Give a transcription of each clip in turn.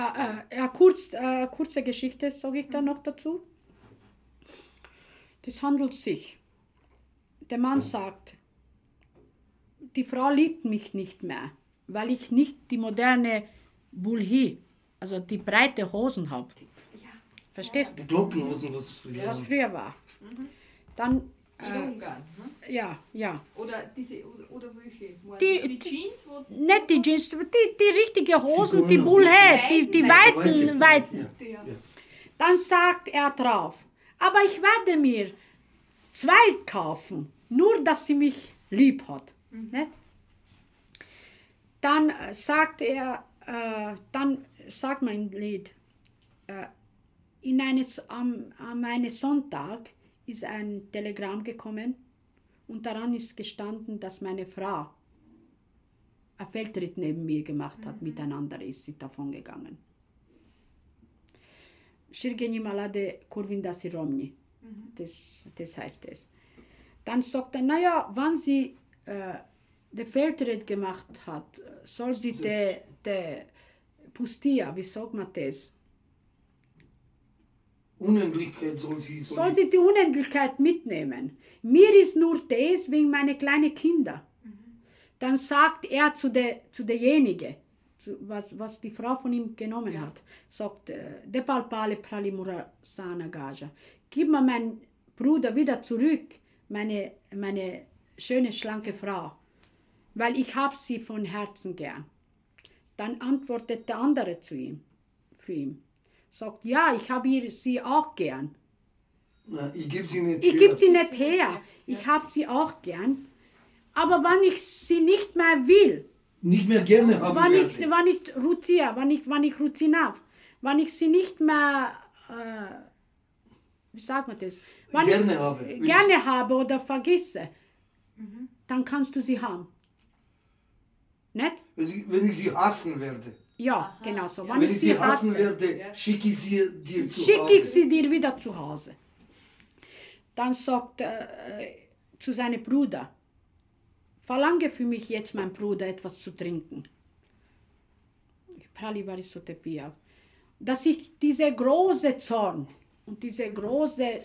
Kurze Geschichte sage ich da noch dazu. Das handelt sich. Der Mann sagt, die Frau liebt mich nicht mehr, weil ich nicht die moderne Bulhi, also die breite Hosen habe. Ja. Verstehst Die du? Glockenhosen, was früher Was war. früher war. Dann, In Ungarn. Ne? ja. Oder welche? Die Jeans, wo Nicht die Jeans, die richtige Hosen, die Zigeuner. Bullhead, die Weiten, weiten. der. Dann sagt er drauf, aber ich werde mir 2 kaufen, nur dass sie mich lieb hat. Nicht? Dann sagt er, dann sagt mein Lied, an einem Sonntag ist ein Telegramm gekommen und daran ist gestanden, dass meine Frau einen Feldtritt neben mir gemacht hat, miteinander ist sie davon gegangen. Shirgeni Malade Kurvindasi Romni, das heißt es. Dann sagt er, naja, wann sie den Feldtritt gemacht hat, soll sie die Pustia, wie sagt man das? Unendlichkeit soll Soll sie die Unendlichkeit mitnehmen. Mir ist nur das wegen meine kleinen Kinder. Dann sagt er zu derjenige, was die Frau von ihm genommen hat, sagt, de palpale pralimura sana gaja, gib mir meinen Bruder wieder zurück, meine schöne, schlanke Frau, weil ich habe sie von Herzen gern. Dann antwortet der andere für ihn. Sagt, ja, ich habe sie auch gern. Na, ich gebe sie nicht Ich gebe sie nicht her. Ich habe sie auch gern. Aber wenn ich sie nicht mehr will, nicht mehr gerne haben wenn ich sie nicht mehr, wie sagt man das? Gerne habe oder vergesse, dann kannst du sie haben. Nicht? Wenn ich sie hassen werde. Ja, genau so. Wenn ich sie hassen werde, schicke ich sie dir zu Hause. Schicke ich sie dir wieder zu Hause. Dann sagt er zu seinem Bruder, verlange für mich jetzt, mein Bruder, etwas zu trinken. Dass ich diese große Zorn und diese große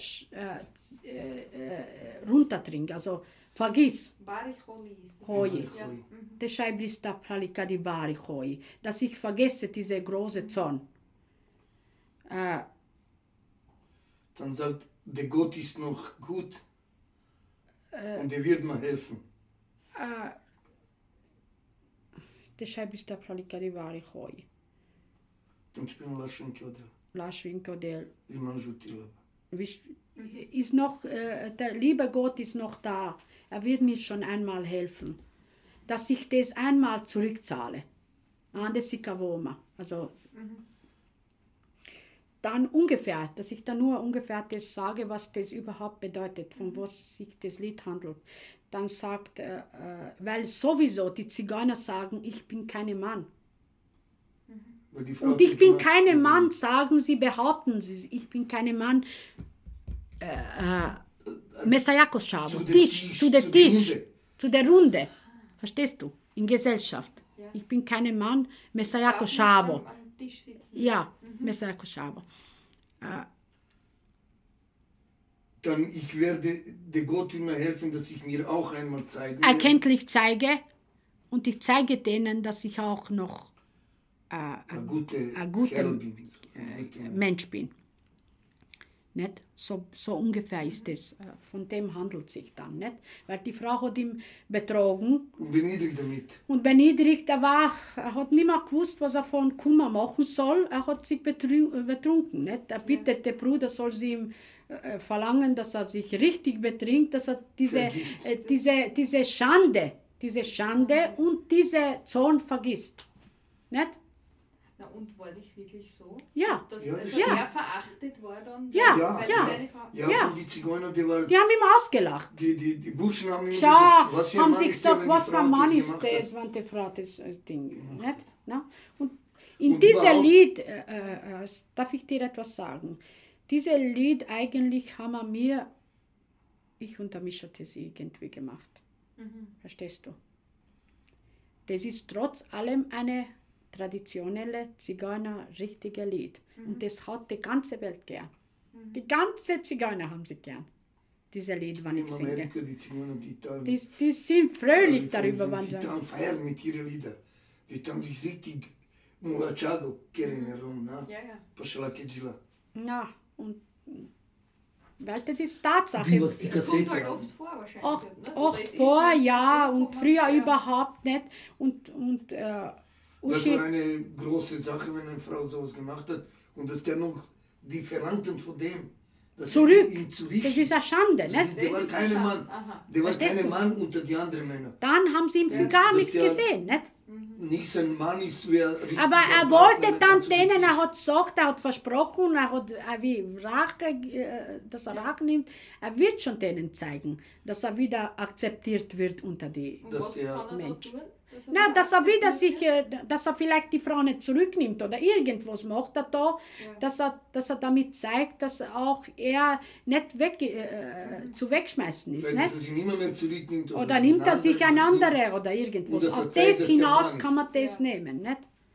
runtertrinke, also vergiss. Hoi. Der Scheiblista Pralika di Bari Hoi. Dass ich vergesse diese große Zorn. Dann sagt, der Gott ist noch gut und er wird mir helfen. Der Scheiblista Pralika di Bari Hoi. Dann spielen Laschenko Laschenkodel. wie man jutila. Ist noch, der liebe Gott ist noch da. Er wird mir schon einmal helfen, dass ich das einmal zurückzahle. An das Sikavoma. Also, dann ungefähr, dass ich dann nur ungefähr das sage, was das überhaupt bedeutet, von was sich das Lied handelt. Dann sagt, weil sowieso die Zigeuner sagen, ich bin kein Mann. Und ich bin kein Mann, sagen sie, behaupten sie, ich bin kein Mann. Messiakos Schavo, zu der Runde. Verstehst du? In Gesellschaft. Ja. Ich bin kein Mann, Messiakos Schavo. Am Tisch sitzen. Ja, Messiakos Schavo. Dann ich werde der Gott immer helfen, dass ich mir auch einmal zeigen Erkenntlich zeige und ich zeige denen, dass ich auch noch ein guter guter bin. Mensch bin. Nicht? So ungefähr ist es. Von dem handelt es sich dann. Nicht? Weil die Frau hat ihn betrogen Und benötigt damit. und benötigt. Er hat nicht mehr gewusst, was er von Kummer machen soll. Er hat sich betrunken. Nicht? Er bittet, der Bruder soll sie ihm verlangen, dass er sich richtig betrinkt, dass er diese Schande und diese Zorn vergisst. Nicht? Na, und war das wirklich so? Ja. Dass Ja, das also stimmt. er verachtet war dann? Ja, weil ja. seine Frau... Ja, von die Zigeuner, die war... Die haben ihm ausgelacht. Die Burschen haben ihm Tja, gesagt, was für ein haben Mann sie ist der, gesagt, wenn die was für Frau ein Mann das ist gemacht das, hat? wenn die Frau das Ding nicht? Na? Und in Und diesem überhaupt- Lied, darf ich dir etwas sagen, dieses Lied eigentlich haben ich und der Mischa das irgendwie gemacht. Verstehst du? Das ist trotz allem eine traditionelle Zigeuner richtige Lied. Und das hat die ganze Welt gern. Die ganze Zigeuner haben sie gern. Diese Lied, wenn ich In singe. Amerika, die Zigeuner, Die sind fröhlich darüber, die wenn sie. dann feiern mit ihren Liedern. Die dann sich richtig Mulachago kennen herum, ne? Ja, ja. Paschalakidjila. Na, und weil das ist Tatsache. Die, was die Das kommt Kassette halt haben. oft vor wahrscheinlich. Oft, nicht? oft Oder es ist vor, halt ja, und vorgekommen, früher ja. überhaupt nicht. Und Das Uschi, war eine große Sache, wenn eine Frau sowas gemacht hat und dass der noch die verlangten von dem, dass zurück. ihm Das ist eine Schande, Also nicht? der war Das ist kein ein Mann. Scham. Aha. Der war Verstehst kein du? Mann unter die anderen Männer. Dann haben sie ihm für gar dass nichts der- gesehen, nicht? Nicht sein Mann ist, wer richtig Aber er der wollte Partner dann nicht denen, er ist. hat gesagt, er hat versprochen, er hat wie Rache, dass er Rache nimmt. Er wird schon denen zeigen, dass er wieder akzeptiert wird unter die. Und Dass was der kann er da Mensch. tun? Na, dass er wieder akzeptiert sich, wird? dass er vielleicht die Frau nicht zurücknimmt oder irgendwas macht er da, dass er damit zeigt, dass auch er nicht zu wegschmeißen ist. Weil dass er Nicht? sich nicht mehr zurücknimmt. Oder nimmt er sich ein anderen anderer oder Und irgendwas. dass er Auf zeigt, das dass der Mann hinaus ist. kann man das Ja. nehmen. Nicht?